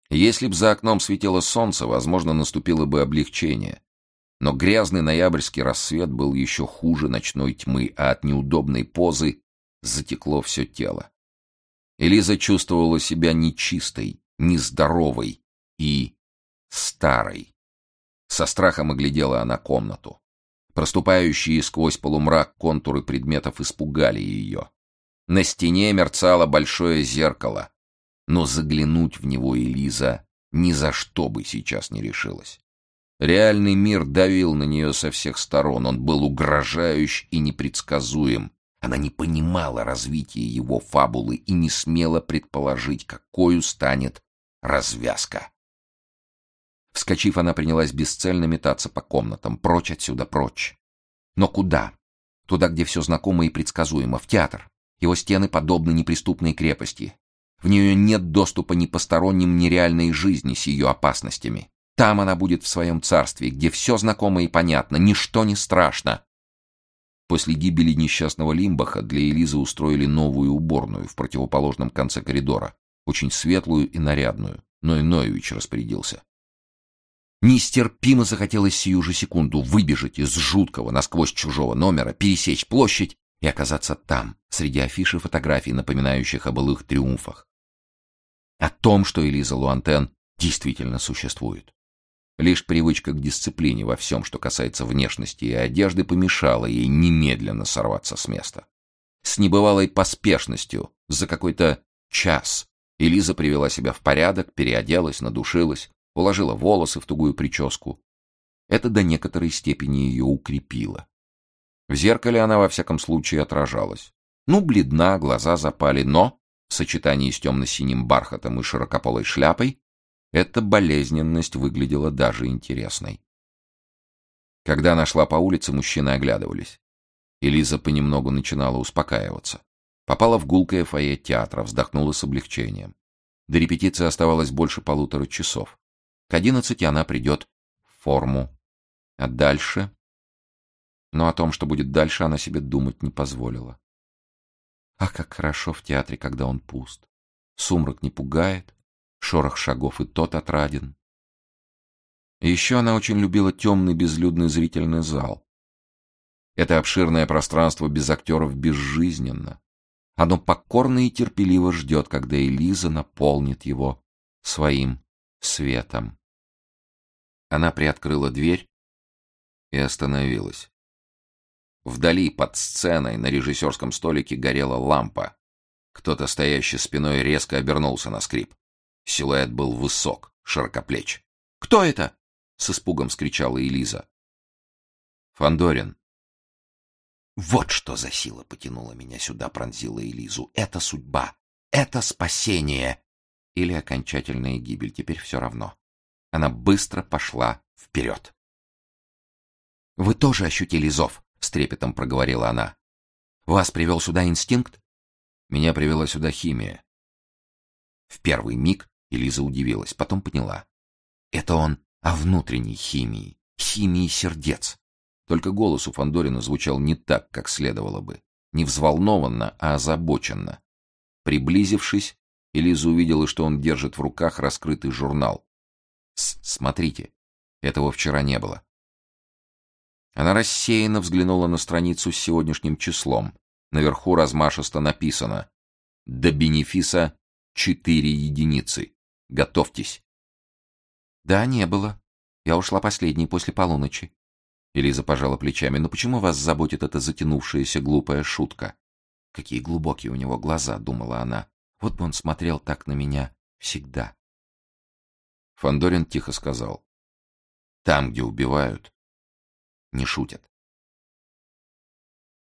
Если б за окном светило солнце, возможно, наступило бы облегчение. Но грязный ноябрьский рассвет был еще хуже ночной тьмы, а от неудобной позы затекло все тело. Элиза чувствовала себя нечистой, нездоровой и старой. Со страхом оглядела она комнату. Проступающие сквозь полумрак контуры предметов испугали ее. На стене мерцало большое зеркало, но заглянуть в него Элиза ни за что бы сейчас не решилась. Реальный мир давил на нее со всех сторон, он был угрожающ и непредсказуем. Она не понимала развития его фабулы и не смела предположить, какою станет развязка. Вскочив, она принялась бесцельно метаться по комнатам, прочь отсюда, прочь. Но куда? Туда, где все знакомо и предсказуемо, в театр. Его стены подобны неприступной крепости. В нее нет доступа ни посторонним, ни реальной жизни с ее опасностями. Там она будет в своем царстве, где все знакомо и понятно, ничто не страшно. После гибели несчастного Лимбаха для Элизы устроили новую уборную в противоположном конце коридора, очень светлую и нарядную, но и Ноевич распорядился. Нестерпимо захотелось сию же секунду выбежать из жуткого насквозь чужого номера, пересечь площадь и оказаться там, среди афиш и фотографий, напоминающих о былых триумфах. О том, что Элиза Луантен действительно существует. Лишь привычка к дисциплине во всем, что касается внешности и одежды, помешала ей немедленно сорваться с места. С небывалой поспешностью, за какой-то час, Элиза привела себя в порядок, переоделась, надушилась, уложила волосы в тугую прическу. Это до некоторой степени ее укрепило. В зеркале она во всяком случае отражалась. Бледна, глаза запали, но, в сочетании с темно-синим бархатом и широкополой шляпой, эта болезненность выглядела даже интересной. Когда она шла по улице, мужчины оглядывались. Элиза понемногу начинала успокаиваться. Попала в гулкое фойе театра, вздохнула с облегчением. До репетиции оставалось больше 1,5 часов. К 11 она придет в форму. А дальше? Но о том, что будет дальше, она себе думать не позволила. Ах, как хорошо в театре, когда он пуст. Сумрак не пугает, шорох шагов и тот отраден. И еще она очень любила темный безлюдный зрительный зал. Это обширное пространство без актеров безжизненно. Оно покорно и терпеливо ждет, когда Элиза наполнит его своим светом. Она приоткрыла дверь и остановилась. Вдали, под сценой, на режиссерском столике горела лампа. Кто-то, стоящий спиной, резко обернулся на скрип. Силуэт был высок, широкоплеч. «Кто это?» — с испугом вскричала Элиза. «Фандорин». «Вот что за сила потянула меня сюда», — пронзила Элизу. «Это судьба, это спасение». Или окончательная гибель, теперь все равно. Она быстро пошла вперед. «Вы тоже ощутили зов?» — с трепетом проговорила она. «Вас привел сюда инстинкт?» «Меня привела сюда химия». В первый миг Элиза удивилась, потом поняла. Это он о внутренней химии, химии сердец. Только голос у Фандорина звучал не так, как следовало бы. Не взволнованно, а озабоченно. Приблизившись, Элиза увидела, что он держит в руках раскрытый журнал. «Смотрите, этого вчера не было». Она рассеянно взглянула на страницу с сегодняшним числом. Наверху размашисто написано: «До бенефиса 4 единицы. Готовьтесь». «Да, не было. Я ушла последней после полуночи». Элиза пожала плечами. «Но почему вас заботит эта затянувшаяся глупая шутка?» «Какие глубокие у него глаза», — думала она. «Вот бы он смотрел так на меня всегда». Фандорин тихо сказал: «Там, где убивают, не шутят».